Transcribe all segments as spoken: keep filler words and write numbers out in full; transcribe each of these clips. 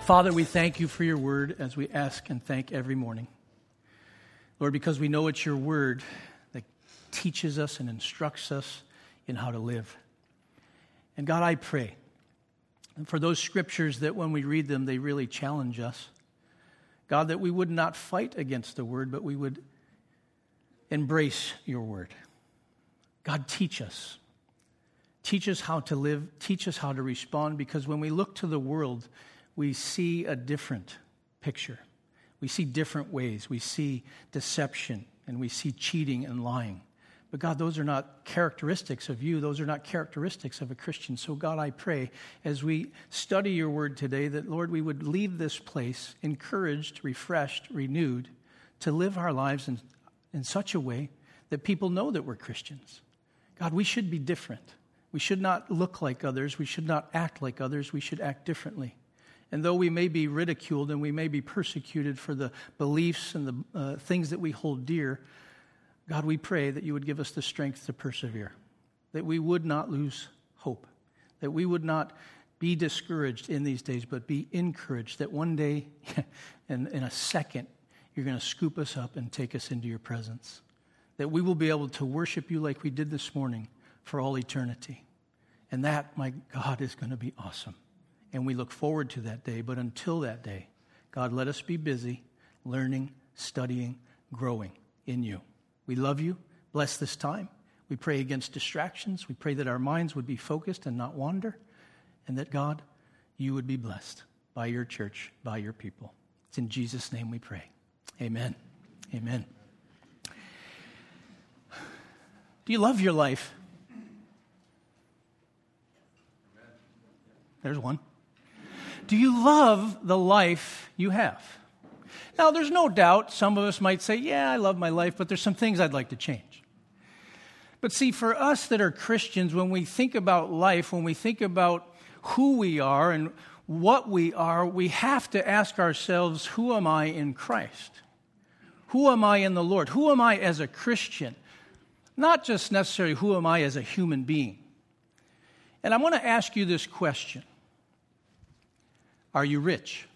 Father, we thank you for your word as we ask and thank every morning. Lord, because we know it's your word that teaches us and instructs us in how to live. And God, I pray for those scriptures that when we read them, they really challenge us. God, that we would not fight against the word, but we would embrace your word. God, teach us. Teach us how to live. Teach us how to respond, because when we look to the world, we see a different picture. We see different ways. We see deception, and we see cheating and lying. But God, those are not characteristics of you. Those are not characteristics of a Christian. So God, I pray as we study your word today that, Lord, we would leave this place encouraged, refreshed, renewed to live our lives in, in such a way that people know that we're Christians. God, we should be different. We should not look like others. We should not act like others. We should act differently. And though we may be ridiculed and we may be persecuted for the beliefs and the uh, things that we hold dear, God, we pray that you would give us the strength to persevere, that we would not lose hope, that we would not be discouraged in these days, but be encouraged that one day, in, in a second, you're going to scoop us up and take us into your presence, that we will be able to worship you like we did this morning for all eternity. And that, my God, is going to be awesome. And we look forward to that day. But until that day, God, let us be busy learning, studying, growing in you. We love you. Bless this time. We pray against distractions. We pray that our minds would be focused and not wander. And that, God, you would be blessed by your church, by your people. It's in Jesus' name we pray. Amen. Amen. Do you love your life? There's one. Do you love the life you have? Now, there's no doubt some of us might say, yeah, I love my life, but there's some things I'd like to change. But see, for us that are Christians, when we think about life, when we think about who we are and what we are, we have to ask ourselves, who am I in Christ? Who am I in the Lord? Who am I as a Christian? Not just necessarily who am I as a human being. And I want to ask you this question. Are you rich?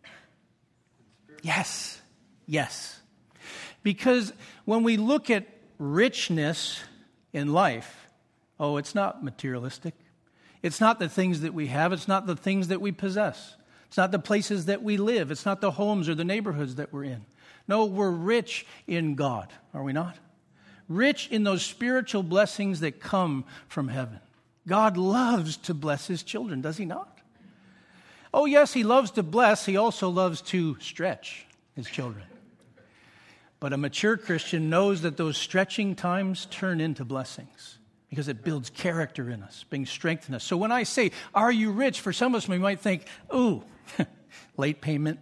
Yes. Yes. Because when we look at richness in life, oh, it's not materialistic. It's not the things that we have. It's not the things that we possess. It's not the places that we live. It's not the homes or the neighborhoods that we're in. No, we're rich in God, are we not? Rich in those spiritual blessings that come from heaven. God loves to bless his children, does he not? Oh, yes, he loves to bless. He also loves to stretch his children. But a mature Christian knows that those stretching times turn into blessings because it builds character in us, brings strength in us. So when I say, are you rich? For some of us, we might think, ooh, late payment,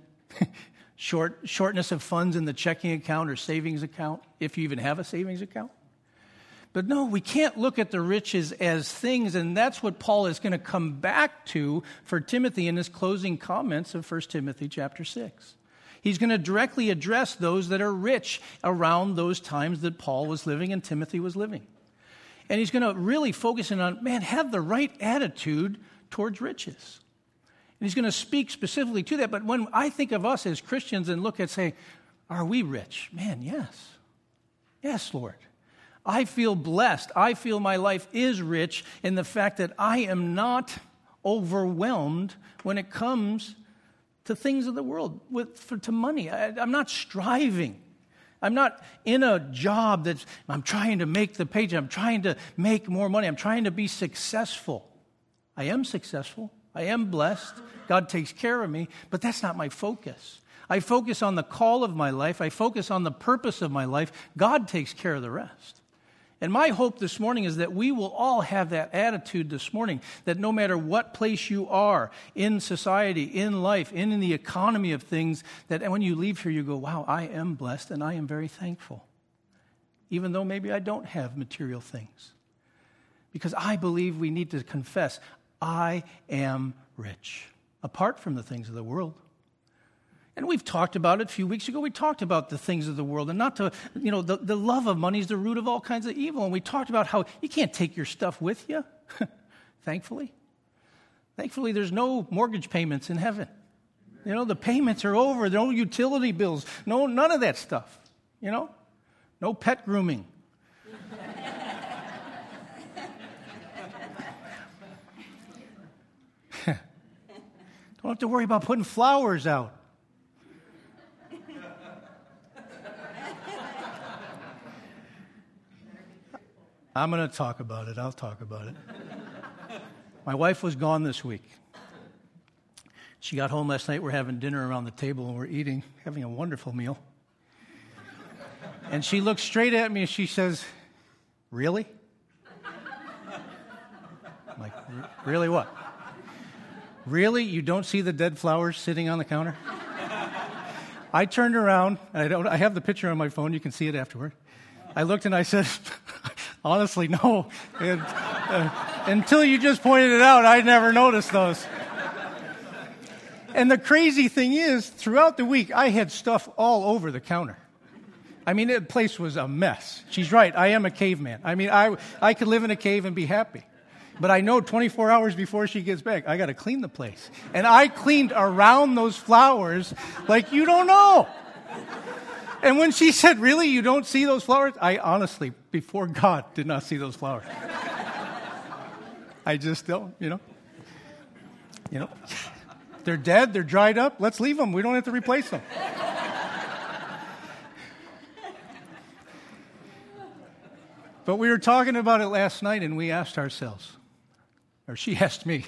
short shortness of funds in the checking account or savings account, if you even have a savings account. But no, we can't look at the riches as things, and that's what Paul is going to come back to for Timothy in his closing comments of First Timothy chapter six. He's going to directly address those that are rich around those times that Paul was living and Timothy was living. And he's going to really focus in on, man, have the right attitude towards riches. And he's going to speak specifically to that. But when I think of us as Christians and look at, say, are we rich? Man, yes. Yes, Lord. I feel blessed. I feel my life is rich in the fact that I am not overwhelmed when it comes to things of the world, with for, to money. I, I'm not striving. I'm not in a job that I'm trying to make the paycheck. I'm trying to make more money. I'm trying to be successful. I am successful. I am blessed. God takes care of me, but that's not my focus. I focus on the call of my life. I focus on the purpose of my life. God takes care of the rest. And my hope this morning is that we will all have that attitude this morning, that no matter what place you are in society, in life, in, in the economy of things, that when you leave here, you go, wow, I am blessed and I am very thankful, even though maybe I don't have material things. Because I believe we need to confess, I am rich, apart from the things of the world. And we've talked about it a few weeks ago. We talked about the things of the world and not to, you know, the, the love of money is the root of all kinds of evil. And we talked about how you can't take your stuff with you, thankfully. Thankfully, there's no mortgage payments in heaven. You know, the payments are over. No utility bills. No, none of that stuff. You know, no pet grooming. Don't have to worry about putting flowers out. I'm going to talk about it. I'll talk about it. My wife was gone this week. She got home last night. We're having dinner around the table, and we're eating, having a wonderful meal. And she looks straight at me, and she says, "Really?" I'm like, "Really what? Really? You don't see the dead flowers sitting on the counter?" I turned around, and I don't. I have the picture on my phone. You can see it afterward. I looked, and I said, "Honestly, no. And, uh, until you just pointed it out, I never noticed those." And the crazy thing is, throughout the week, I had stuff all over the counter. I mean, the place was a mess. She's right. I am a caveman. I mean, I, I could live in a cave and be happy. But I know twenty-four hours before she gets back, I got to clean the place. And I cleaned around those flowers like you don't know. And when she said, "Really, you don't see those flowers?" I honestly, before God, did not see those flowers. I just don't, you know. You know, they're dead, they're dried up, let's leave them. We don't have to replace them. But we were talking about it last night, and we asked ourselves, or she asked me,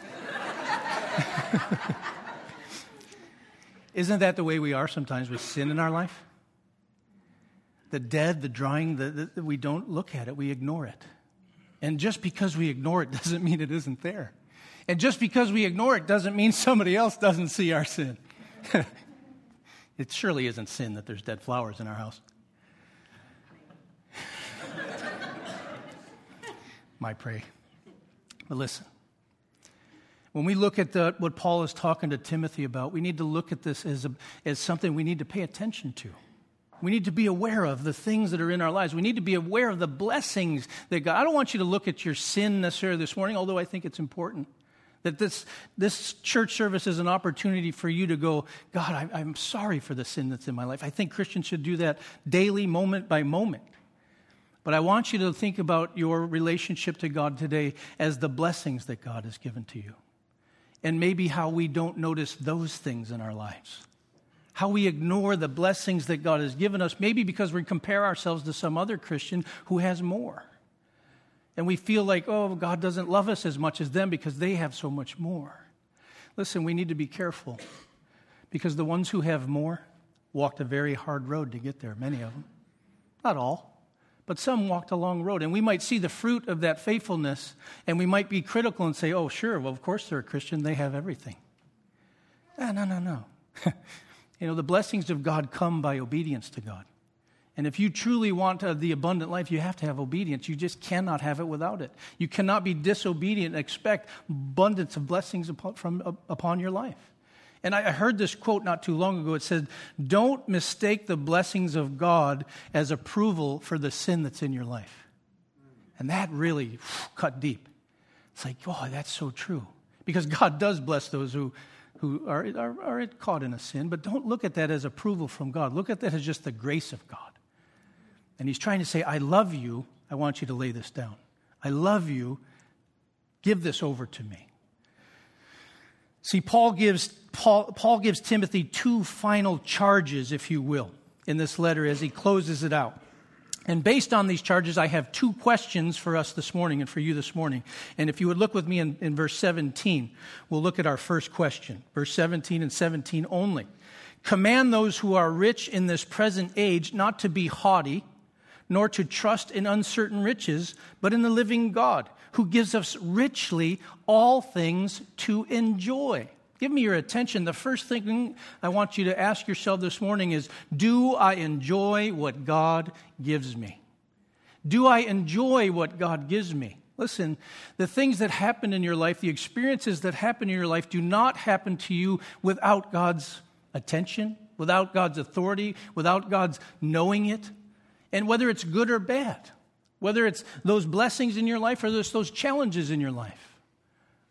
isn't that the way we are sometimes with sin in our life? The dead, the drying, the, the, we don't look at it, we ignore it. And just because we ignore it doesn't mean it isn't there. And just because we ignore it doesn't mean somebody else doesn't see our sin. It surely isn't sin that there's dead flowers in our house. My pray. But listen, when we look at the, what Paul is talking to Timothy about, we need to look at this as, a, as something we need to pay attention to. We need to be aware of the things that are in our lives. We need to be aware of the blessings that God... I don't want you to look at your sin necessarily this morning, although I think it's important. That this, this church service is an opportunity for you to go, "God, I, I'm sorry for the sin that's in my life." I think Christians should do that daily, moment by moment. But I want you to think about your relationship to God today as the blessings that God has given to you. And maybe how we don't notice those things in our lives. How we ignore the blessings that God has given us, maybe because we compare ourselves to some other Christian who has more. And we feel like, oh, God doesn't love us as much as them because they have so much more. Listen, we need to be careful because the ones who have more walked a very hard road to get there, many of them. Not all, but some walked a long road. And we might see the fruit of that faithfulness, and we might be critical and say, "Oh, sure, well, of course they're a Christian. They have everything." No, no, no, no. You know, the blessings of God come by obedience to God. And if you truly want uh, the abundant life, you have to have obedience. You just cannot have it without it. You cannot be disobedient and expect abundance of blessings upon, from, uh, upon your life. And I, I heard this quote not too long ago. It said, "Don't mistake the blessings of God as approval for the sin that's in your life." And that really whew, cut deep. It's like, oh, that's so true. Because God does bless those who... who are, are, are caught in a sin, but don't look at that as approval from God. Look at that as just the grace of God. And he's trying to say, "I love you. I want you to lay this down. I love you. Give this over to me." See, Paul gives, Paul, Paul gives Timothy two final charges, if you will, in this letter as he closes it out. And based on these charges, I have two questions for us this morning and for you this morning. And if you would look with me in, in verse seventeen, we'll look at our first question. Verse seventeen and seventeen only. "Command those who are rich in this present age not to be haughty, nor to trust in uncertain riches, but in the living God, who gives us richly all things to enjoy." Give me your attention. The first thing I want you to ask yourself this morning is, do I enjoy what God gives me? Do I enjoy what God gives me? Listen, the things that happen in your life, the experiences that happen in your life do not happen to you without God's attention, without God's authority, without God's knowing it. And whether it's good or bad, whether it's those blessings in your life or there's those challenges in your life.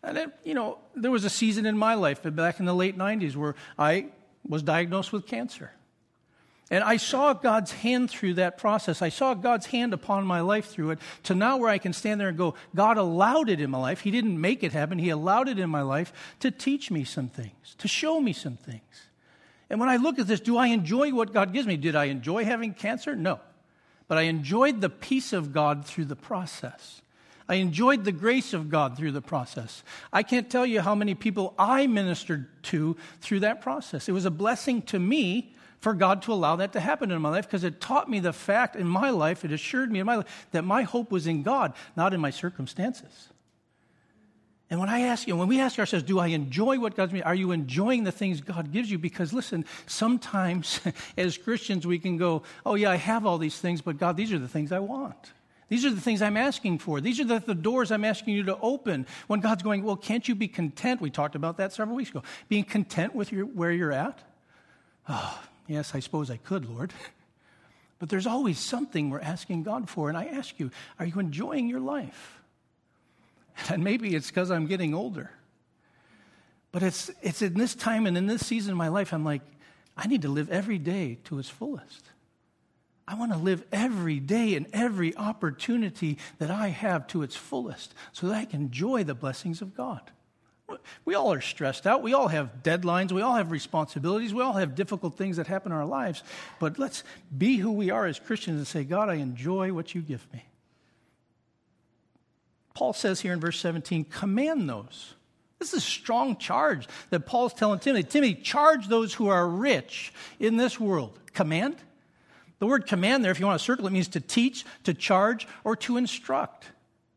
And, it, you know, there was a season in my life back in the late nineties where I was diagnosed with cancer. And I saw God's hand through that process. I saw God's hand upon my life through it to now where I can stand there and go, God allowed it in my life. He didn't make it happen. He allowed it in my life to teach me some things, to show me some things. And when I look at this, do I enjoy what God gives me? Did I enjoy having cancer? No. But I enjoyed the peace of God through the process. I enjoyed the grace of God through the process. I can't tell you how many people I ministered to through that process. It was a blessing to me for God to allow that to happen in my life because it taught me the fact in my life, it assured me in my life that my hope was in God, not in my circumstances. And when I ask you, when we ask ourselves, do I enjoy what God's me? Are you enjoying the things God gives you? Because listen, sometimes as Christians we can go, oh yeah, I have all these things, but God, these are the things I want. These are the things I'm asking for. These are the, the doors I'm asking you to open. When God's going, well, can't you be content? We talked about that several weeks ago. Being content with your, where you're at? Oh, yes, I suppose I could, Lord. But there's always something we're asking God for. And I ask you, are you enjoying your life? And maybe it's because I'm getting older. But it's it's in this time and in this season of my life, I'm like, I need to live every day to its fullest. I want to live every day and every opportunity that I have to its fullest so that I can enjoy the blessings of God. We all are stressed out. We all have deadlines. We all have responsibilities. We all have difficult things that happen in our lives. But let's be who we are as Christians and say, God, I enjoy what you give me. Paul says here in verse seventeen, command those. This is a strong charge that Paul's telling Timothy. Timothy, charge those who are rich in this world. Command? The word command there, if you want to circle it, means to teach, to charge, or to instruct.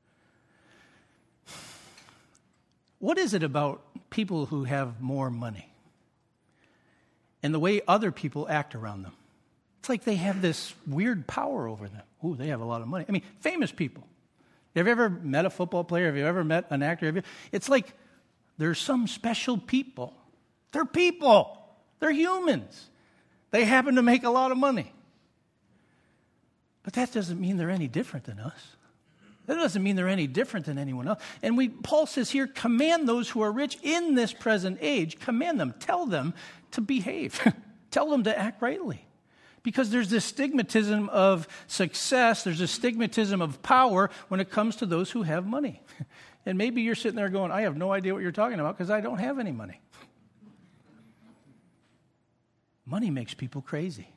What is it about people who have more money and the way other people act around them? It's like they have this weird power over them. Ooh, they have a lot of money. I mean, famous people. Have you ever met a football player? Have you ever met an actor? Have you? It's like there's some special people. They're people. They're humans. They happen to make a lot of money. But that doesn't mean they're any different than us. That doesn't mean they're any different than anyone else. And we, Paul says here, command those who are rich in this present age, command them, tell them to behave. Tell them to act rightly. Because there's this stigmatism of success, there's a stigmatism of power when it comes to those who have money. And maybe you're sitting there going, I have no idea what you're talking about because I don't have any money. Money makes people crazy.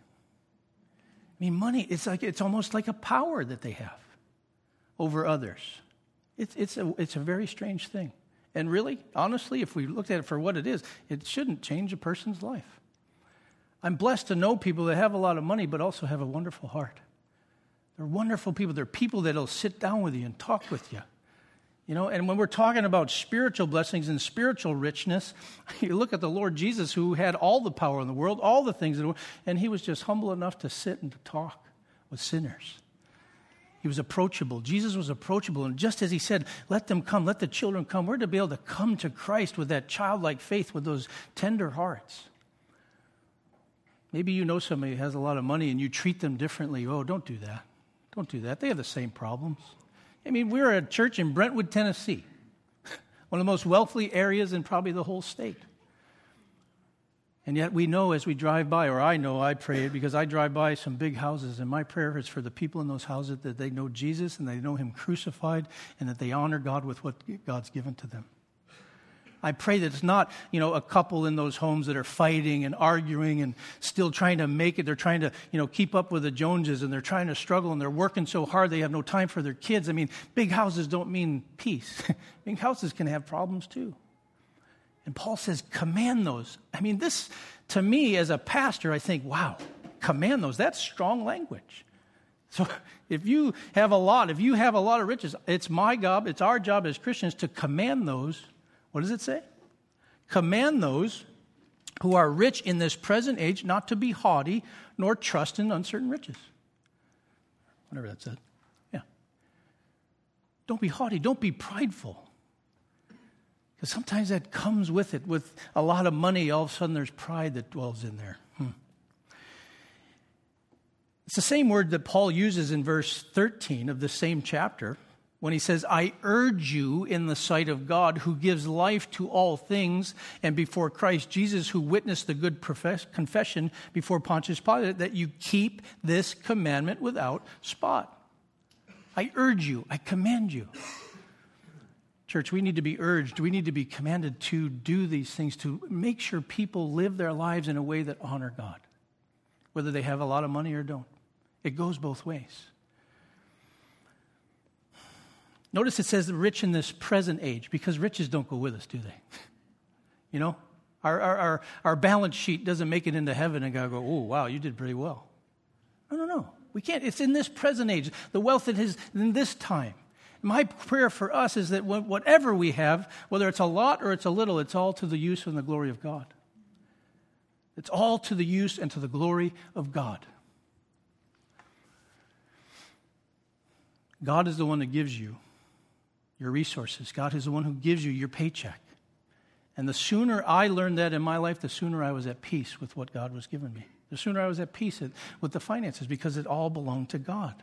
I mean, money, it's like it's almost like a power that they have over others. It's, it's, a, it's a very strange thing. And really, honestly, if we looked at it for what it is, it shouldn't change a person's life. I'm blessed to know people that have a lot of money but also have a wonderful heart. They're wonderful people. They're people that will sit down with you and talk with you. You know, and when we're talking about spiritual blessings and spiritual richness, you look at the Lord Jesus who had all the power in the world, all the things in the world, and he was just humble enough to sit and to talk with sinners. He was approachable. Jesus was approachable. And just as he said, let them come, let the children come, we're to be able to come to Christ with that childlike faith, with those tender hearts. Maybe you know somebody who has a lot of money and you treat them differently. Oh, don't do that. Don't do that. They have the same problems. I mean, we're at a church in Brentwood, Tennessee, one of the most wealthy areas in probably the whole state. And yet we know as we drive by, or I know, I pray it because I drive by some big houses, and my prayer is for the people in those houses that they know Jesus and they know him crucified and that they honor God with what God's given to them. I pray that it's not, you know, a couple in those homes that are fighting and arguing and still trying to make it. They're trying to, you know, keep up with the Joneses, and they're trying to struggle, and they're working so hard they have no time for their kids. I mean, big houses don't mean peace. Big houses can have problems too. And Paul says, command those. I mean, this, to me, as a pastor, I think, wow, command those. That's strong language. So if you have a lot, if you have a lot of riches, it's my job, it's our job as Christians to command those. What does it say? Command those who are rich in this present age not to be haughty, nor trust in uncertain riches. Whatever that said. Yeah. Don't be haughty. Don't be prideful. Because sometimes that comes with it. With a lot of money, all of a sudden there's pride that dwells in there. Hmm. It's the same word that Paul uses in verse thirteen of the same chapter. when he says, I urge you in the sight of God, who gives life to all things, and before Christ Jesus, who witnessed the good profess- confession before Pontius Pilate, that you keep this commandment without spot. I urge you, I command you. Church, we need to be urged, we need to be commanded to do these things, to make sure people live their lives in a way that honor God, whether they have a lot of money or don't. It goes both ways. Notice it says the rich in this present age, because riches don't go with us, do they? You know, our, our, our, our balance sheet doesn't make it into heaven and God go, oh, wow, you did pretty well. No, no, no. We can't. It's in this present age, the wealth that is in this time. My prayer for us is that whatever we have, whether it's a lot or it's a little, it's all to the use and the glory of God. It's all to the use and to the glory of God. God is the one that gives you your resources. God is the one who gives you your paycheck. And the sooner I learned that in my life, the sooner I was at peace with what God was giving me. The sooner I was at peace with the finances, because it all belonged to God.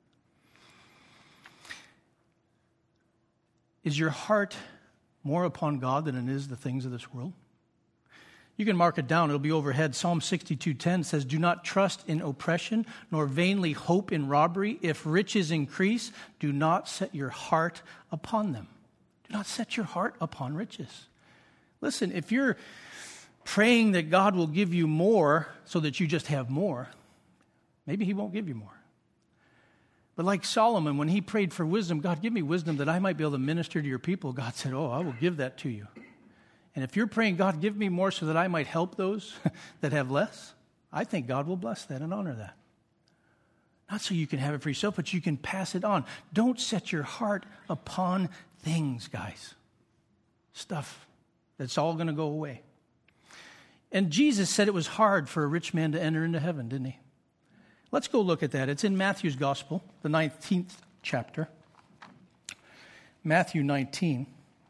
Is your heart more upon God than it is the things of this world? You can mark it down. It'll be overhead. Psalm sixty-two ten says, do not trust in oppression, nor vainly hope in robbery. If riches increase, do not set your heart upon them. Do not set your heart upon riches. Listen, if you're praying that God will give you more so that you just have more, maybe he won't give you more. But like Solomon, when he prayed for wisdom, God, give me wisdom that I might be able to minister to your people. God said, oh, I will give that to you. And if you're praying, God, give me more so that I might help those that have less, I think God will bless that and honor that. Not so you can have it for yourself, but you can pass it on. Don't set your heart upon things, guys. Stuff that's all going to go away. And Jesus said it was hard for a rich man to enter into heaven, didn't he? Let's go look at that. It's in Matthew's Gospel, the nineteenth chapter. Matthew nineteen.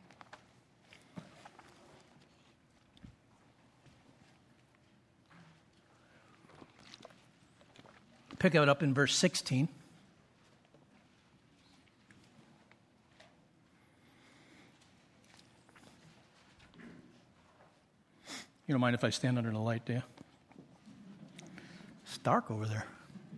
Pick it up in verse sixteen. You don't mind if I stand under the light, do you? It's dark over there.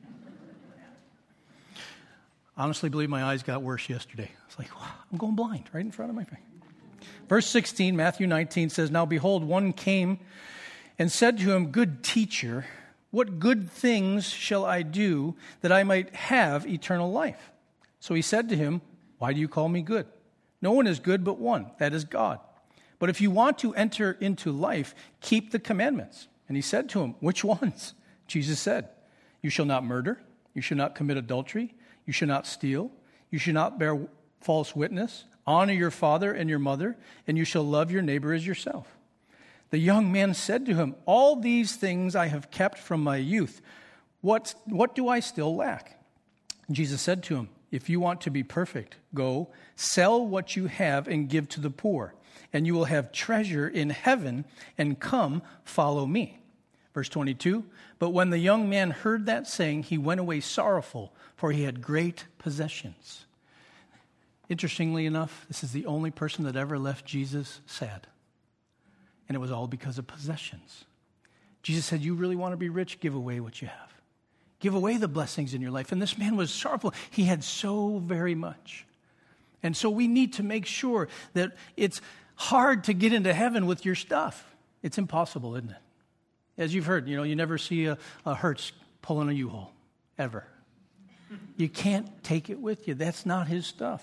Honestly, believe my eyes got worse yesterday. It's like, wow, I'm going blind right in front of my face. Verse sixteen, Matthew nineteen says, now behold, one came and said to him, good teacher, what good things shall I do that I might have eternal life? So he said to him, why do you call me good? No one is good but one, that is God. But if you want to enter into life, keep the commandments. And he said to him, which ones? Jesus said, you shall not murder, you shall not commit adultery, you shall not steal, you shall not bear false witness, honor your father and your mother, and you shall love your neighbor as yourself. The young man said to him, all these things I have kept from my youth. What, what do I still lack? Jesus said to him, if you want to be perfect, go, sell what you have and give to the poor, and you will have treasure in heaven, and come, follow me. Verse twenty-two, but when the young man heard that saying, he went away sorrowful, for he had great possessions. Interestingly enough, this is the only person that ever left Jesus sad. And it was all because of possessions. Jesus said, you really want to be rich? Give away what you have. Give away the blessings in your life. And this man was sorrowful. He had so very much. And so we need to make sure that it's hard to get into heaven with your stuff. It's impossible, isn't it? As you've heard, you know, you never see a, a Hertz pulling a U-Haul, ever. You can't take it with you. That's not his stuff.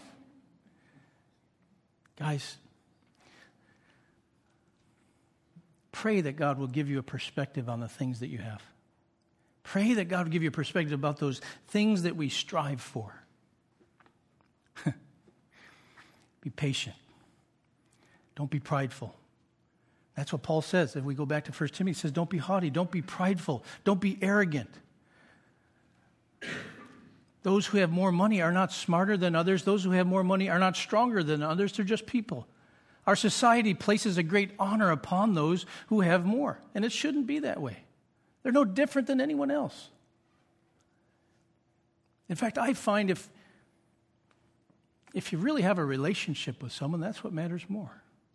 Guys, pray that God will give you a perspective on the things that you have. Pray that God will give you a perspective about those things that we strive for. Be patient. Don't be prideful. That's what Paul says. If we go back to First Timothy, he says, don't be haughty, don't be prideful, don't be arrogant. Those who have more money are not smarter than others. Those who have more money are not stronger than others. They're just people. Our society places a great honor upon those who have more, and it shouldn't be that way. They're no different than anyone else. In fact, I find if if you really have a relationship with someone, that's what matters more.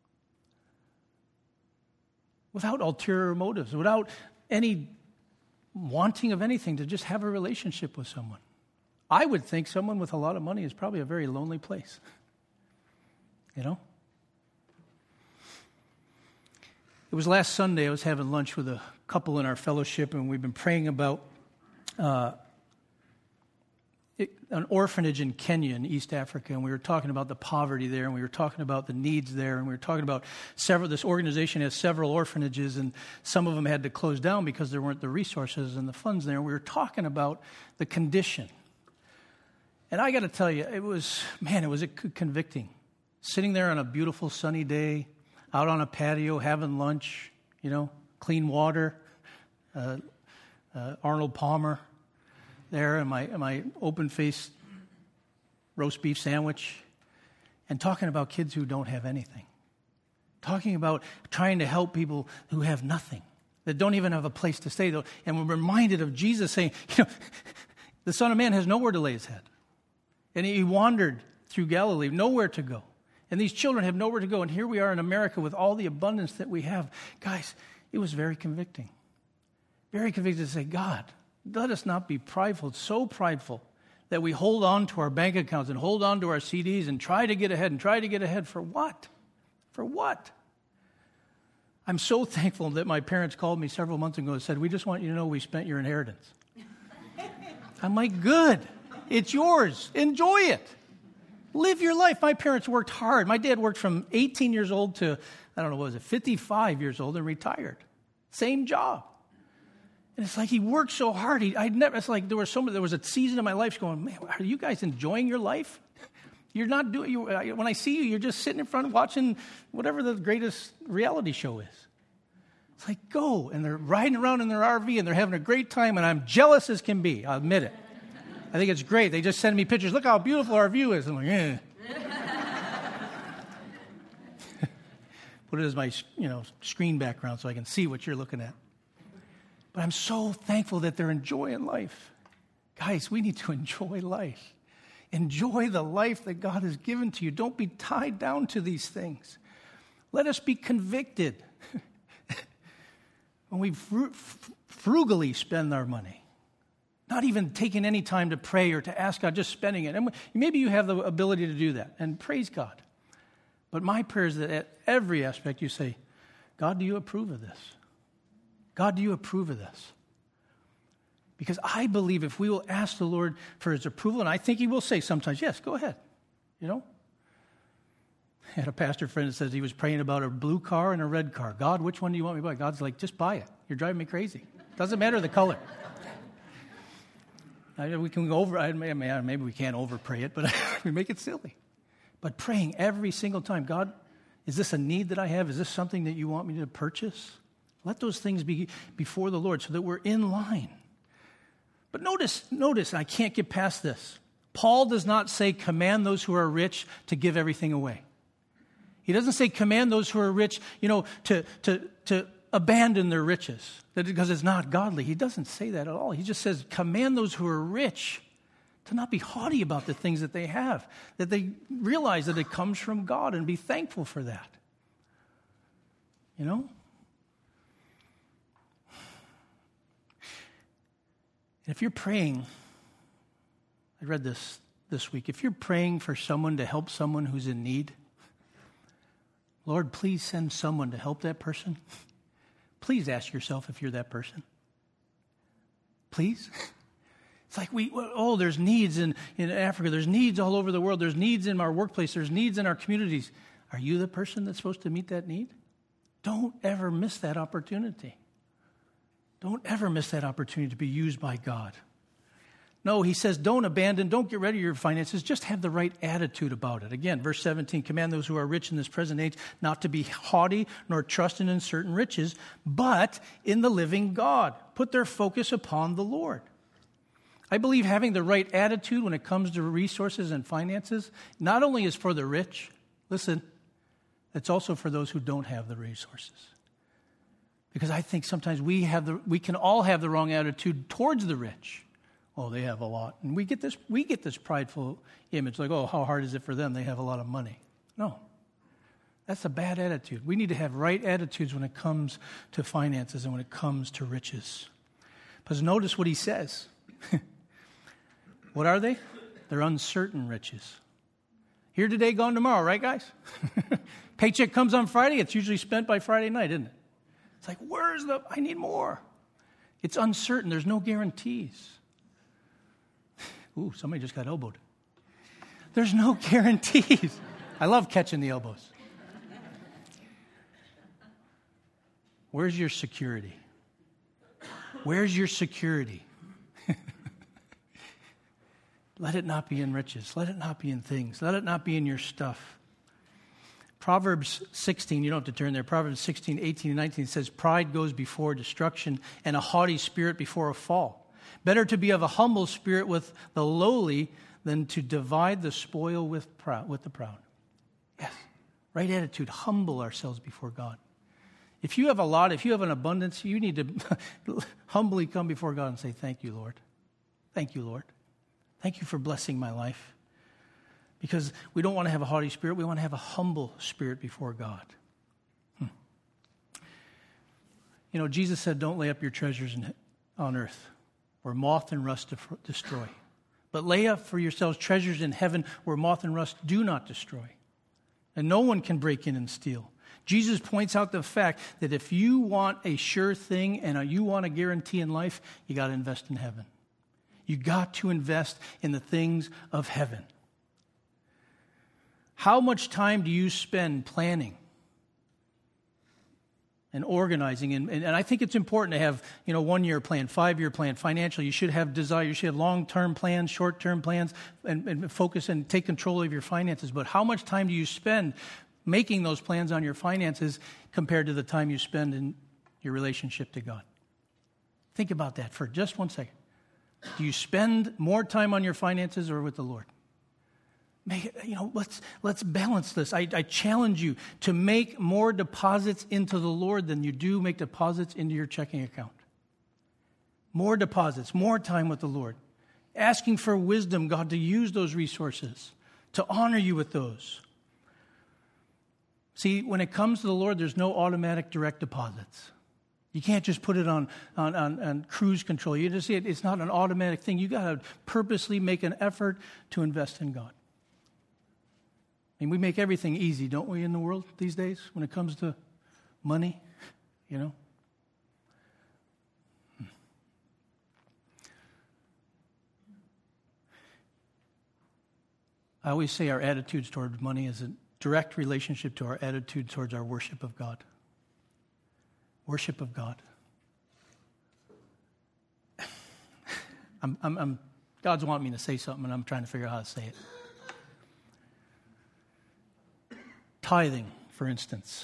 Without ulterior motives, without any wanting of anything, to just have a relationship with someone. I would think someone with a lot of money is probably a very lonely place. You know? It was last Sunday, I was having lunch with a couple in our fellowship, and we've been praying about uh, it, an orphanage in Kenya in East Africa, and we were talking about the poverty there, and we were talking about the needs there, and we were talking about several, this organization has several orphanages, and some of them had to close down because there weren't the resources and the funds there, and we were talking about the condition. And I got to tell you, it was, man, it was convicting. Sitting there on a beautiful sunny day, out on a patio, having lunch, you know, clean water, uh, uh, Arnold Palmer there, and my, my open-faced roast beef sandwich, and talking about kids who don't have anything. Talking about trying to help people who have nothing, that don't even have a place to stay. And we're reminded of Jesus saying, you know, the Son of Man has nowhere to lay his head. And he wandered through Galilee, nowhere to go. And these children have nowhere to go. And here we are in America with all the abundance that we have. Guys, it was very convicting. Very convicting to say, God, let us not be prideful, so prideful that we hold on to our bank accounts and hold on to our C Ds and try to get ahead and try to get ahead for what? For what? I'm so thankful that my parents called me several months ago and said, we just want you to know we spent your inheritance. I'm like, good. It's yours. Enjoy it. Live your life. My parents worked hard. My dad worked from eighteen years old to, I don't know, what was it, fifty-five years old and retired. Same job. And it's like he worked so hard. He, I'd never, it's like there was so there was a season of my life going, man, are you guys enjoying your life? You're not doing, you, when I see you, you're just sitting in front watching whatever the greatest reality show is. It's like, go. And they're riding around in their R V and they're having a great time, and I'm jealous as can be. I'll admit it. I think it's great. They just send me pictures. Look how beautiful our view is. I'm like, eh. Put it as my, you know, screen background so I can see what you're looking at. But I'm so thankful that they're enjoying life. Guys, we need to enjoy life. Enjoy the life that God has given to you. Don't be tied down to these things. Let us be convicted when we fru- frugally spend our money. Not even taking any time to pray or to ask God, just spending it. And maybe you have the ability to do that, and praise God. But my prayer is that at every aspect you say, God, do you approve of this? God, do you approve of this? Because I believe if we will ask the Lord for his approval, and I think he will say sometimes, yes, go ahead. You know? I had a pastor friend that says he was praying about a blue car and a red car. God, which one do you want me to buy? God's like, just buy it. You're driving me crazy. Doesn't matter the color. We can go over, I mean, maybe we can't over-pray it, but we make it silly. But praying every single time, God, is this a need that I have? Is this something that you want me to purchase? Let those things be before the Lord so that we're in line. But notice, notice, I can't get past this. Paul does not say command those who are rich to give everything away. He doesn't say command those who are rich, you know, to to to abandon their riches, that because it's not godly. He doesn't say that at all. He just says, command those who are rich to not be haughty about the things that they have, that they realize that it comes from God and be thankful for that. You know? And if you're praying, I read this this week, if you're praying for someone to help someone who's in need, Lord, please send someone to help that person. Please ask yourself if you're that person. Please. It's like we, oh, there's needs in, in Africa. There's needs all over the world. There's needs in our workplace. There's needs in our communities. Are you the person that's supposed to meet that need? Don't ever miss that opportunity. Don't ever miss that opportunity to be used by God. No, he says, don't abandon, don't get rid of your finances. Just have the right attitude about it. Again, verse seventeen, command those who are rich in this present age not to be haughty nor trusting in certain riches, but in the living God. Put their focus upon the Lord. I believe having the right attitude when it comes to resources and finances not only is for the rich, listen, it's also for those who don't have the resources. Because I think sometimes we have the we can all have the wrong attitude towards the rich. Oh, they have a lot. And we get this we get this prideful image, like, oh, how hard is it for them? They have a lot of money. No. That's a bad attitude. We need to have right attitudes when it comes to finances and when it comes to riches. Because notice what he says. What are they? They're uncertain riches. Here today, gone tomorrow, right, guys? Paycheck comes on Friday. It's usually spent by Friday night, isn't it? It's like, where's the, I need more. It's uncertain. There's no guarantees. Ooh, somebody just got elbowed. There's no guarantees. I love catching the elbows. Where's your security? Where's your security? Let it not be in riches. Let it not be in things. Let it not be in your stuff. Proverbs sixteen, you don't have to turn there. Proverbs sixteen, eighteen, and nineteen says, pride goes before destruction and a haughty spirit before a fall. Better to be of a humble spirit with the lowly than to divide the spoil with, proud, with the proud. Yes, right attitude. Humble ourselves before God. If you have a lot, if you have an abundance, you need to humbly come before God and say, thank you, Lord. Thank you, Lord. Thank you for blessing my life. Because we don't want to have a haughty spirit. We want to have a humble spirit before God. Hmm. You know, Jesus said, don't lay up your treasures in, on earth where moth and rust def- destroy. But lay up for yourselves treasures in heaven where moth and rust do not destroy. And no one can break in and steal. Jesus points out the fact that if you want a sure thing and a, you want a guarantee in life, you got to invest in heaven. You got to invest in the things of heaven. How much time do you spend planning and organizing? And, and, and I think it's important to have, you know, one-year plan, five-year plan, financial. You should have desire. You should have long-term plans, short-term plans, and, and focus and take control of your finances. But how much time do you spend making those plans on your finances compared to the time you spend in your relationship to God? Think about that for just one second. Do you spend more time on your finances or with the Lord? Make it, you know, let's let's balance this. I, I challenge you to make more deposits into the Lord than you do make deposits into your checking account. More deposits, more time with the Lord. Asking for wisdom, God, to use those resources, to honor you with those. See, when it comes to the Lord, there's no automatic direct deposits. You can't just put it on, on, on, on cruise control. You just see it, it's not an automatic thing. You got to purposely make an effort to invest in God. I mean, we make everything easy, don't we, in the world these days when it comes to money, you know? I always say our attitudes toward money is a direct relationship to our attitude towards our worship of God. Worship of God. I'm, I'm, I'm, God's wanting me to say something, and I'm trying to figure out how to say it. Tithing, for instance.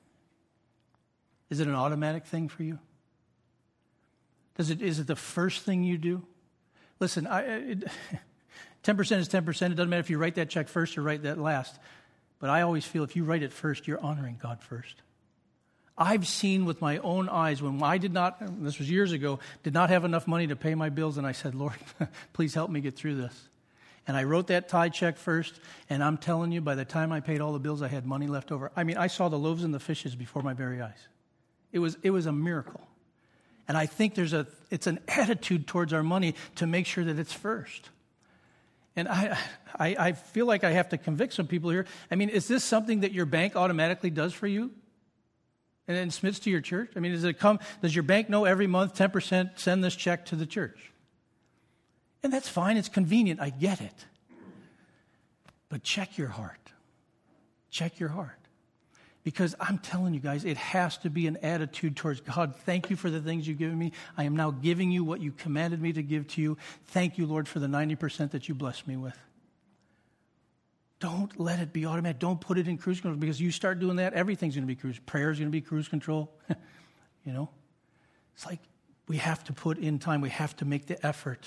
Is it an automatic thing for you? Does it? Is it the first thing you do? Listen, I, it, ten percent is ten percent. It doesn't matter if you write that check first or write that last. But I always feel if you write it first, you're honoring God first. I've seen with my own eyes when I did not, this was years ago, did not have enough money to pay my bills, and I said, Lord, please help me get through this. And I wrote that tithe check first, and I'm telling you, by the time I paid all the bills, I had money left over. I mean, I saw the loaves and the fishes before my very eyes. It was it was a miracle. And I think there's a it's an attitude towards our money to make sure that it's first. And I, I I feel like I have to convict some people here. I mean, is this something that your bank automatically does for you? And then submits to your church? I mean, does it come? Does your bank know every month ten percent send this check to the church? And that's fine. It's convenient. I get it. But check your heart. Check your heart. Because I'm telling you guys, it has to be an attitude towards God. Thank you for the things you've given me. I am now giving you what you commanded me to give to you. Thank you, Lord, for the ninety percent that you blessed me with. Don't let it be automatic. Don't put it in cruise control, because you start doing that, everything's going to be cruise. Prayer's going to be cruise control. You know? It's like we have to put in time. We have to make the effort.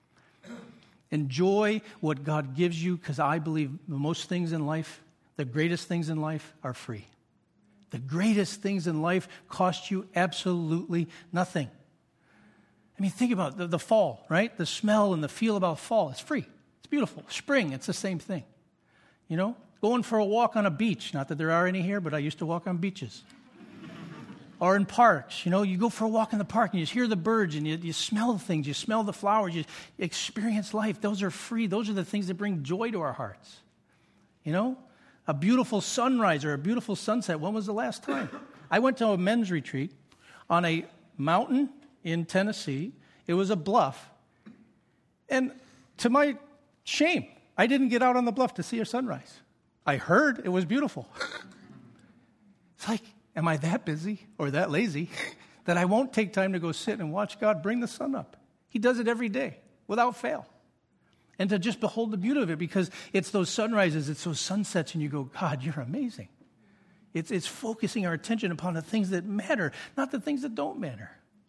Enjoy what God gives you, because I believe most things in life, the greatest things in life, are free. The greatest things in life cost you absolutely nothing. I mean, think about the, the fall, right? The smell and the feel about fall. It's free. It's beautiful. Spring, it's the same thing. You know, going for a walk on a beach. Not that there are any here, but I used to walk on beaches. Or in parks. You know, you go for a walk in the park and you just hear the birds and you, you smell things. You smell the flowers. You experience life. Those are free. Those are the things that bring joy to our hearts. You know, a beautiful sunrise or a beautiful sunset. When was the last time? I went to a men's retreat on a mountain in Tennessee. It was a bluff. And to my shame, I didn't get out on the bluff to see a sunrise. I heard it was beautiful. It's like, am I that busy or that lazy that I won't take time to go sit and watch God bring the sun up? He does it every day without fail. And to just behold the beauty of it, because it's those sunrises, it's those sunsets, and you go, God, you're amazing. It's, it's focusing our attention upon the things that matter, not the things that don't matter.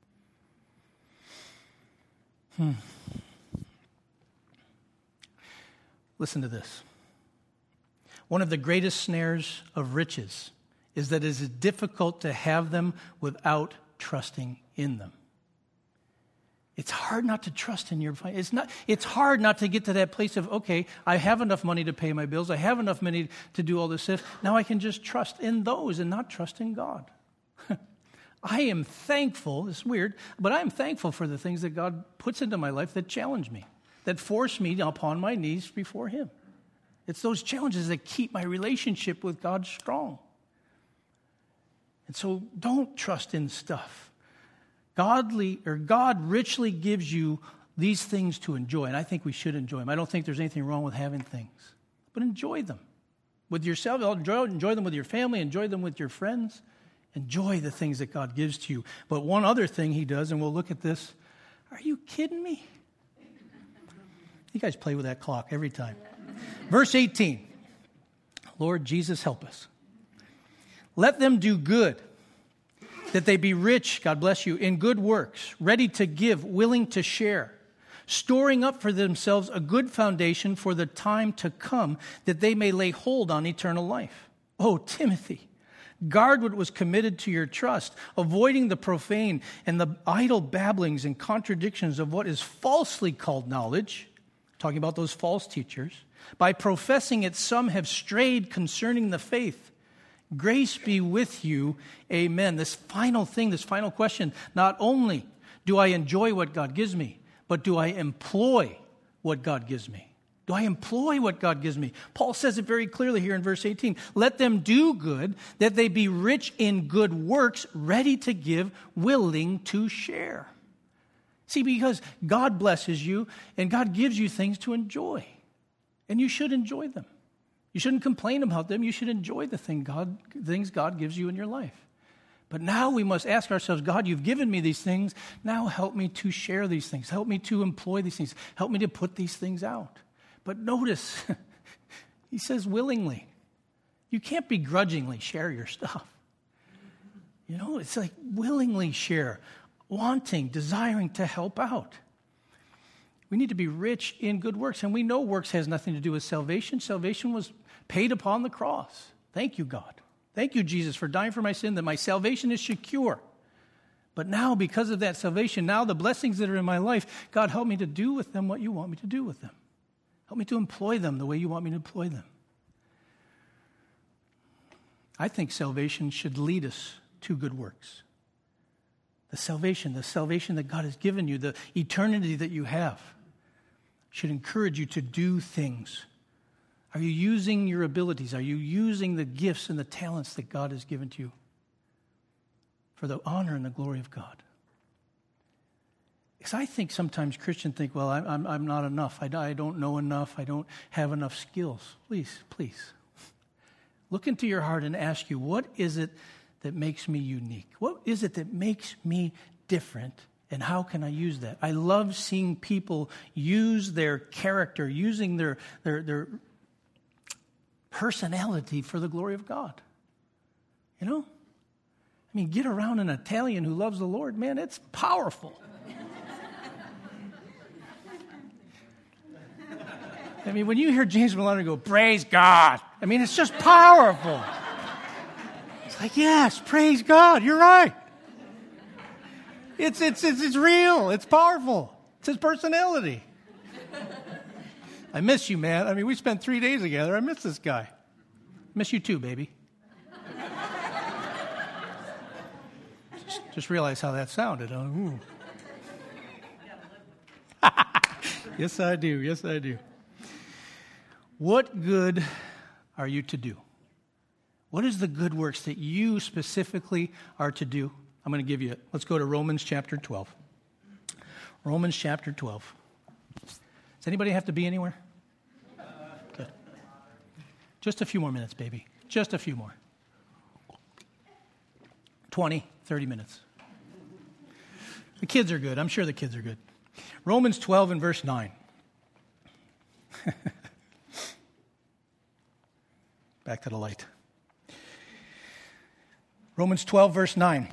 Hmm. Listen to this. One of the greatest snares of riches is that it is difficult to have them without trusting in them. It's hard not to trust in your finances. It's not. It's hard not to get to that place of, okay, I have enough money to pay my bills. I have enough money to do all this stuff. Now I can just trust in those and not trust in God. I am thankful, it's weird, but I am thankful for the things that God puts into my life that challenge me, that force me upon my knees before Him. It's those challenges that keep my relationship with God strong. And so don't trust in stuff. Godly, or God richly gives you these things to enjoy, and I think we should enjoy them. I don't think there's anything wrong with having things, but enjoy them. With yourself, enjoy, enjoy them with your family, enjoy them with your friends. Enjoy the things that God gives to you. But one other thing He does, and we'll look at this. Are you kidding me? You guys play with that clock every time. Verse eighteen. Lord Jesus, help us. Let them do good, that they be rich, God bless you, in good works, ready to give, willing to share, storing up for themselves a good foundation for the time to come, that they may lay hold on eternal life. Oh, Timothy, guard what was committed to your trust, avoiding the profane and the idle babblings and contradictions of what is falsely called knowledge, talking about those false teachers. By professing it, some have strayed concerning the faith. Grace be with you. Amen. This final thing, this final question, not only do I enjoy what God gives me, but do I employ what God gives me? Do I employ what God gives me? Paul says it very clearly here in verse eighteen. Let them do good, that they be rich in good works, ready to give, willing to share. See, because God blesses you and God gives you things to enjoy. And you should enjoy them. You shouldn't complain about them. You should enjoy the thing God, things God gives you in your life. But now we must ask ourselves, God, you've given me these things. Now help me to share these things. Help me to employ these things. Help me to put these things out. But notice, he says willingly. You can't begrudgingly share your stuff. You know, it's like willingly share, wanting, desiring to help out. We need to be rich in good works. And we know works has nothing to do with salvation. Salvation was paid upon the cross. Thank you, God. Thank you, Jesus, for dying for my sin, that my salvation is secure. But now, because of that salvation, now the blessings that are in my life, God, help me to do with them what you want me to do with them. Help me to employ them the way you want me to employ them. I think salvation should lead us to good works. The salvation, the salvation that God has given you, the eternity that you have, should encourage you to do things. Are you using your abilities? Are you using the gifts and the talents that God has given to you for the honor and the glory of God? Because I think sometimes Christians think, well, I'm, I'm, I'm not enough. I, I don't know enough. I don't have enough skills. Please, please. Look into your heart and ask you, what is it that makes me unique? What is it that makes me different? And how can I use that? I love seeing people use their character, using their, their, their personality for the glory of God. You know? I mean, get around an Italian who loves the Lord, man, it's powerful. I mean, when you hear James Milano go, praise God, I mean, it's just powerful. It's like, yes, praise God, you're right. It's, it's, it's, it's real. It's powerful. It's his personality. I miss you, man. I mean, we spent three days together. I miss this guy. Miss you too, baby. just, just realize how that sounded. Ooh. Yes, I do. Yes, I do. What good are you to do? What is the good works that you specifically are to do? I'm going to give you it. Let's go to Romans chapter twelve. Romans chapter twelve. Does anybody have to be anywhere? Good. Just a few more minutes, baby. Just a few more. twenty, thirty minutes. The kids are good. I'm sure the kids are good. Romans twelve and verse nine. Back to the light. Romans twelve, verse nine.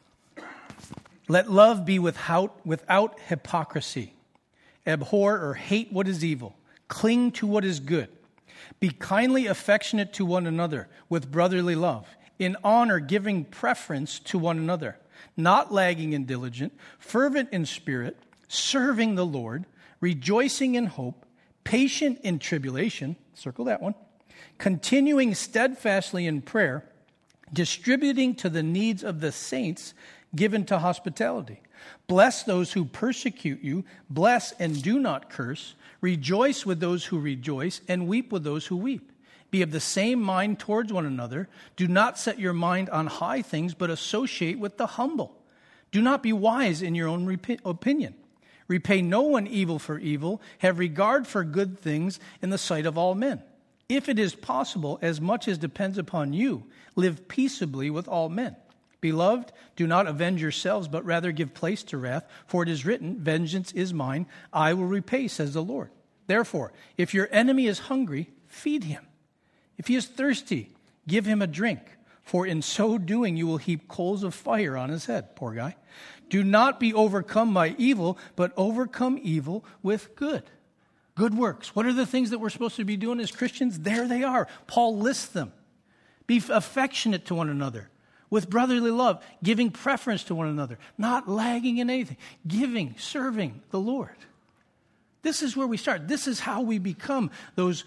Let love be without, without hypocrisy. Abhor or hate what is evil. Cling to what is good. Be kindly affectionate to one another with brotherly love. In honor, giving preference to one another. Not lagging in diligent, fervent in spirit, serving the Lord, rejoicing in hope, patient in tribulation, circle that one, continuing steadfastly in prayer, distributing to the needs of the saints, given to hospitality. Bless those who persecute you, bless and do not curse, rejoice with those who rejoice, and weep with those who weep. Be of the same mind towards one another. Do not set your mind on high things, but associate with the humble. Do not be wise in your own rep- opinion. Repay no one evil for evil. Have regard for good things in the sight of all men. If it is possible, as much as depends upon you, live peaceably with all men. Beloved, do not avenge yourselves, but rather give place to wrath, for it is written, vengeance is mine, I will repay, says the Lord. Therefore, if your enemy is hungry, feed him. If he is thirsty, give him a drink, for in so doing you will heap coals of fire on his head. Poor guy. Do not be overcome by evil, but overcome evil with good. Good works. What are the things that we're supposed to be doing as Christians? There they are. Paul lists them. Be affectionate to one another, with brotherly love, giving preference to one another, not lagging in anything, giving, serving the Lord. This is where we start. This is how we become those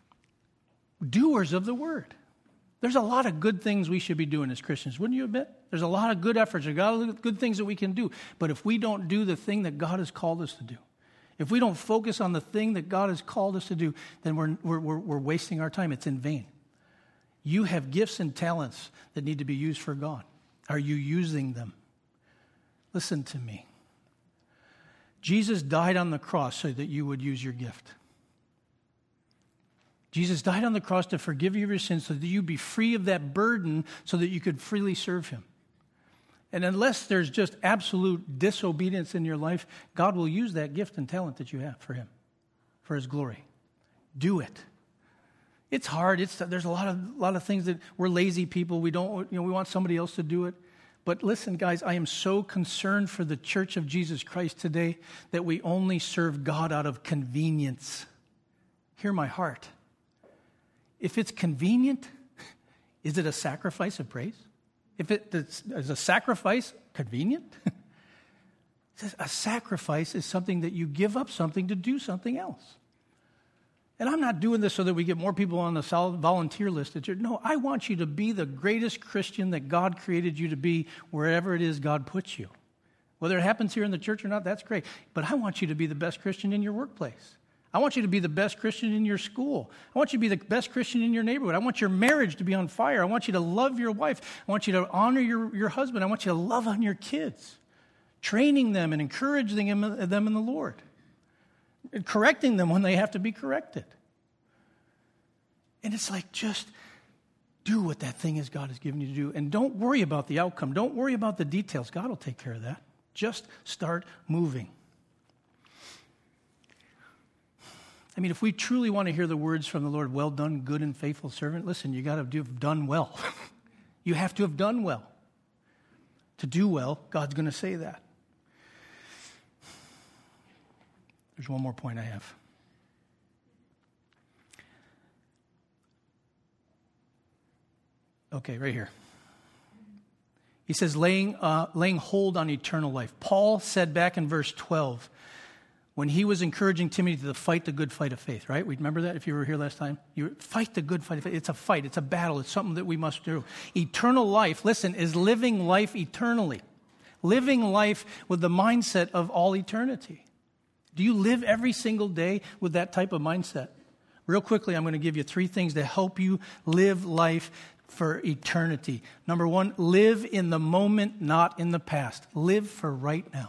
doers of the word. There's a lot of good things we should be doing as Christians, wouldn't you admit? There's a lot of good efforts, there's a lot of good things that we can do. But if we don't do the thing that God has called us to do, if we don't focus on the thing that God has called us to do, then we're, we're, we're, we're wasting our time. It's in vain. You have gifts and talents that need to be used for God. Are you using them? Listen to me. Jesus died on the cross so that you would use your gift. Jesus died on the cross to forgive you of your sins so that you be free of that burden so that you could freely serve him. And unless there's just absolute disobedience in your life, God will use that gift and talent that you have for him, for his glory. Do it. It's hard. It's, there's a lot of lot of things that we're lazy people. We don't, you know, we want somebody else to do it. But listen, guys, I am so concerned for the Church of Jesus Christ today that we only serve God out of convenience. Hear my heart. If it's convenient, is it a sacrifice of praise? If it is a sacrifice convenient? A sacrifice is something that you give up something to do something else. And I'm not doing this so that we get more people on the volunteer list. No, I want you to be the greatest Christian that God created you to be wherever it is God puts you. Whether it happens here in the church or not, that's great. But I want you to be the best Christian in your workplace. I want you to be the best Christian in your school. I want you to be the best Christian in your neighborhood. I want your marriage to be on fire. I want you to love your wife. I want you to honor your, your husband. I want you to love on your kids, training them and encouraging them, them in the Lord, and correcting them when they have to be corrected. And it's like, just do what that thing is God has given you to do. And don't worry about the outcome. Don't worry about the details. God will take care of that. Just start moving. I mean, if we truly want to hear the words from the Lord, well done, good and faithful servant, listen, you got to have done well. You have to have done well. To do well, God's going to say that. There's one more point I have. Okay, right here. He says, laying, uh, laying hold on eternal life. Paul said back in verse twelve, when he was encouraging Timothy to fight the good fight of faith, right? We remember that if you were here last time? You fight the good fight of faith. It's a fight. It's a battle. It's something that we must do. Eternal life, listen, is living life eternally. Living life with the mindset of all eternity. Do you live every single day with that type of mindset? Real quickly, I'm going to give you three things to help you live life for eternity. Number one, live in the moment, not in the past. Live for right now.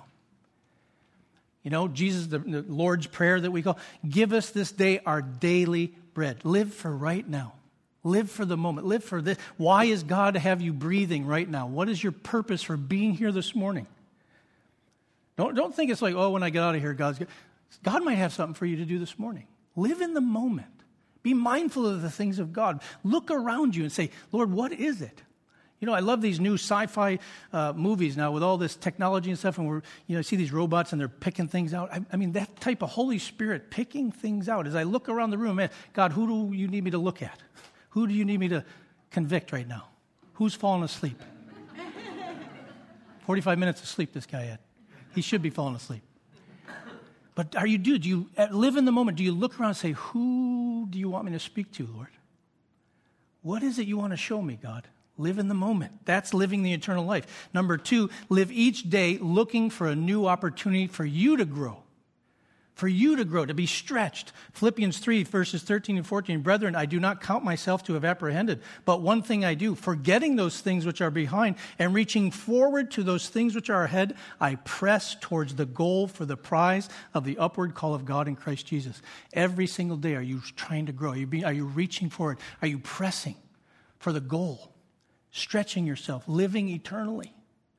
You know, Jesus, the, the Lord's Prayer that we call, give us this day our daily bread. Live for right now. Live for the moment. Live for this. Why is God to have you breathing right now? What is your purpose for being here this morning? Don't, don't think it's like, oh, when I get out of here, God's good. God might have something for you to do this morning. Live in the moment. Be mindful of the things of God. Look around you and say, Lord, what is it? You know, I love these new sci-fi uh, movies now with all this technology and stuff, and we're, you know, see these robots and they're picking things out. I, I mean, that type of Holy Spirit picking things out. As I look around the room, man, God, who do you need me to look at? Who do you need me to convict right now? Who's falling asleep? forty-five minutes of sleep this guy had. He should be falling asleep. But are you, do, do you live in the moment? Do you look around and say, who do you want me to speak to, Lord? What is it you want to show me, God? Live in the moment. That's living the eternal life. Number two, live each day looking for a new opportunity for you to grow. For you to grow, to be stretched. Philippians three, verses thirteen and fourteen. Brethren, I do not count myself to have apprehended, but one thing I do, forgetting those things which are behind and reaching forward to those things which are ahead, I press towards the goal for the prize of the upward call of God in Christ Jesus. Every single day, are you trying to grow? Are you, being, are you reaching forward? Are you pressing for the goal? Stretching yourself, living eternally.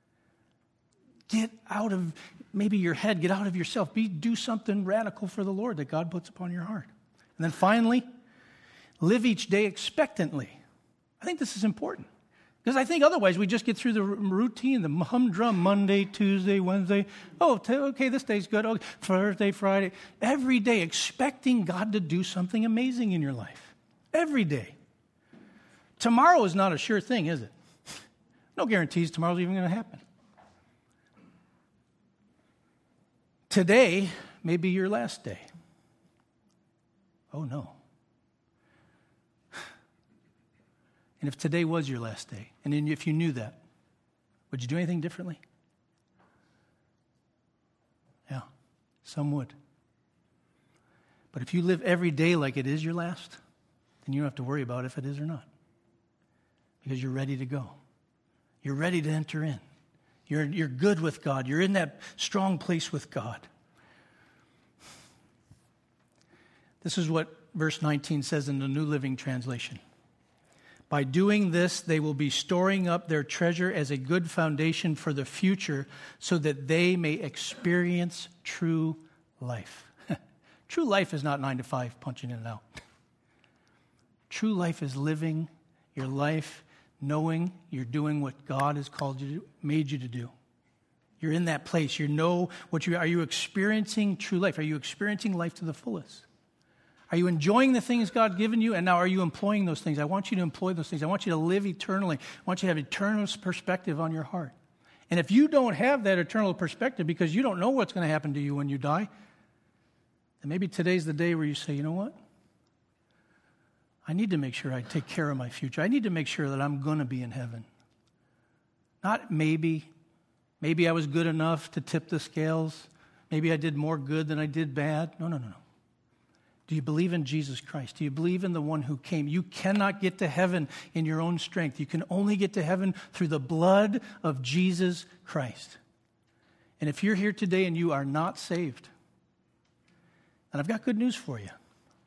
Get out of maybe your head, get out of yourself. Be, do something radical for the Lord that God puts upon your heart. And then finally, live each day expectantly. I think this is important. Because I think otherwise we just get through the routine, the humdrum, Monday, Tuesday, Wednesday. Oh, t- okay, this day's good. Oh, Thursday, Friday. Every day expecting God to do something amazing in your life. Every day. Tomorrow is not a sure thing, is it? No guarantees tomorrow's even going to happen. Today may be your last day. Oh, no. And if today was your last day, and then if you knew that, would you do anything differently? Yeah, some would. But if you live every day like it is your last, then you don't have to worry about if it is or not. Because you're ready to go. You're ready to enter in. You're, you're good with God. You're in that strong place with God. This is what verse nineteen says in the New Living Translation. By doing this, they will be storing up their treasure as a good foundation for the future so that they may experience true life. True life is not nine to five punching in and out. True life is living your life knowing you're doing what God has called you to, made you to do. You're in that place. You know what you are. You experiencing true life? Are you experiencing life to the fullest? Are you enjoying the things God given you? And now are you employing those things? I want you to employ those things. I want you to live eternally. I want you to have eternal perspective on your heart. And if you don't have that eternal perspective because you don't know what's going to happen to you when you die, then maybe today's the day where you say, you know what? I need to make sure I take care of my future. I need to make sure that I'm going to be in heaven. Not maybe. Maybe I was good enough to tip the scales. Maybe I did more good than I did bad. No, no, no, no. Do you believe in Jesus Christ? Do you believe in the one who came? You cannot get to heaven in your own strength. You can only get to heaven through the blood of Jesus Christ. And if you're here today and you are not saved, and I've got good news for you.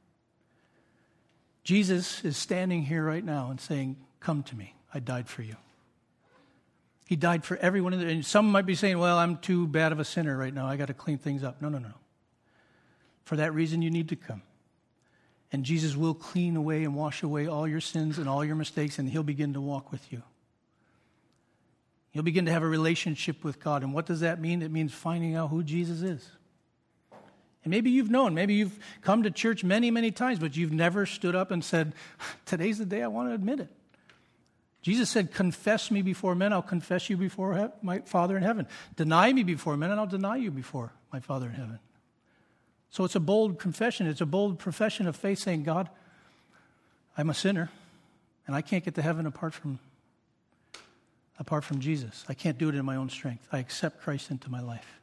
Jesus is standing here right now and saying, come to me. I died for you. He died for everyone. And some might be saying, well, I'm too bad of a sinner right now. I got to clean things up. No, no, no. For that reason, you need to come. And Jesus will clean away and wash away all your sins and all your mistakes, and he'll begin to walk with you. You'll begin to have a relationship with God. And what does that mean? It means finding out who Jesus is. And maybe you've known, maybe you've come to church many, many times, but you've never stood up and said, today's the day I want to admit it. Jesus said, confess me before men, I'll confess you before he- my Father in heaven. Deny me before men, and I'll deny you before my Father in heaven. So it's a bold confession. It's a bold profession of faith saying, God, I'm a sinner, and I can't get to heaven apart from, apart from Jesus. I can't do it in my own strength. I accept Christ into my life.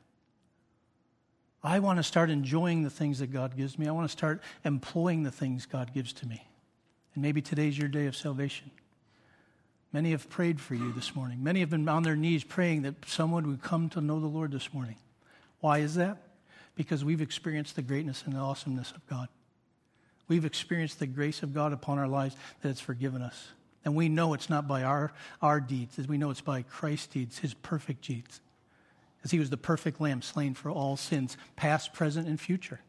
I want to start enjoying the things that God gives me. I want to start employing the things God gives to me. And maybe today's your day of salvation. Many have prayed for you this morning. Many have been on their knees praying that someone would come to know the Lord this morning. Why is that? Because we've experienced the greatness and the awesomeness of God. We've experienced the grace of God upon our lives that it's forgiven us. And we know it's not by our, our deeds. We know it's by Christ's deeds, his perfect deeds. As he was the perfect lamb slain for all sins, past, present, and future.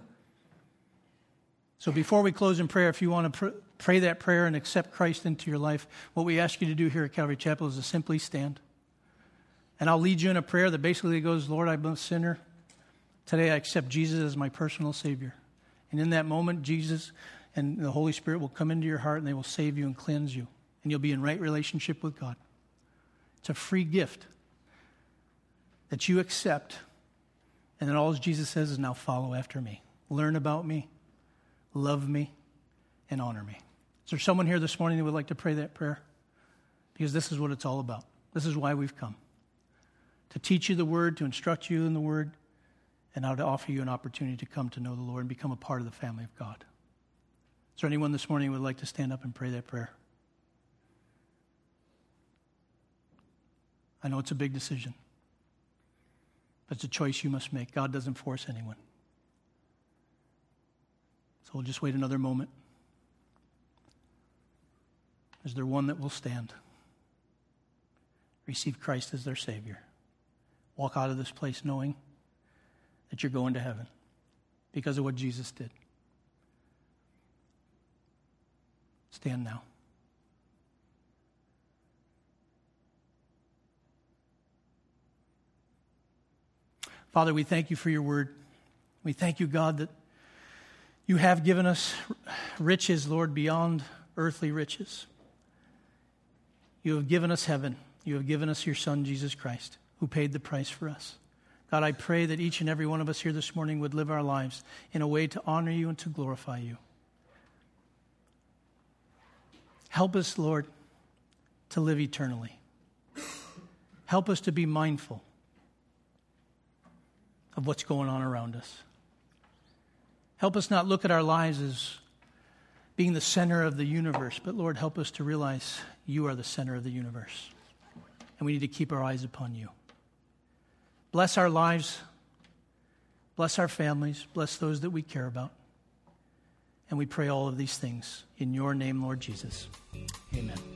So before we close in prayer, if you want to pr- pray that prayer and accept Christ into your life, what we ask you to do here at Calvary Chapel is to simply stand. And I'll lead you in a prayer that basically goes, Lord, I'm a sinner. Today I accept Jesus as my personal Savior. And in that moment, Jesus and the Holy Spirit will come into your heart and they will save you and cleanse you. And you'll be in right relationship with God. It's a free gift that you accept. And then all Jesus says is, now follow after me. Learn about me, love me, and honor me. Is there someone here this morning that would like to pray that prayer? Because this is what it's all about. This is why we've come. To teach you the word, to instruct you in the word, and now to offer you an opportunity to come to know the Lord and become a part of the family of God. Is there anyone this morning who would like to stand up and pray that prayer? I know it's a big decision. But it's a choice you must make. God doesn't force anyone. So we'll just wait another moment. Is there one that will stand? Receive Christ as their Savior. Walk out of this place knowing that you're going to heaven because of what Jesus did. Stand now. Father, we thank you for your word. We thank you, God, that you have given us riches, Lord, beyond earthly riches. You have given us heaven. You have given us your Son, Jesus Christ, who paid the price for us. God, I pray that each and every one of us here this morning would live our lives in a way to honor you and to glorify you. Help us, Lord, to live eternally. Help us to be mindful of what's going on around us. Help us not look at our lives as being the center of the universe, but Lord, help us to realize you are the center of the universe. And we need to keep our eyes upon you. Bless our lives. Bless our families. Bless those that we care about. And we pray all of these things in your name, Lord Jesus. Amen.